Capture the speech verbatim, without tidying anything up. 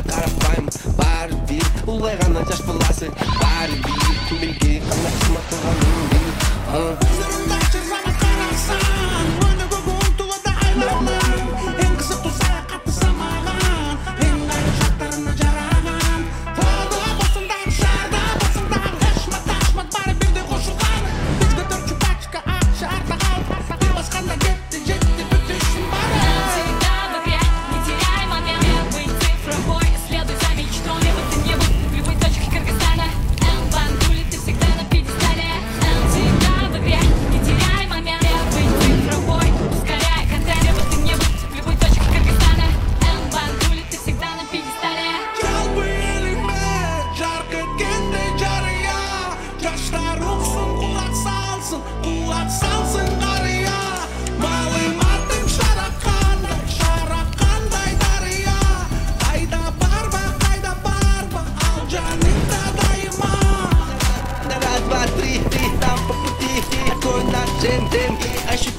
қарапайым бәрі биік олай ғана жас баласы бәрі биік кім білген қандай қызмет қылғанын біліп көздеріңді ашып жаман қарасаң өнігі ұмтылады айларынан ең қызықты саяхатты самаған ең айлы жақтарына жараған тауды басындағы шарда басындағы хешмат ашмат бәрі бірдей қосылған бізге төрт чупачка ақша артта қалып бір басқанда кетті жетті бүтішін бары Раз, два, три, три, там по пути, такой наш джем-джем. Ощущение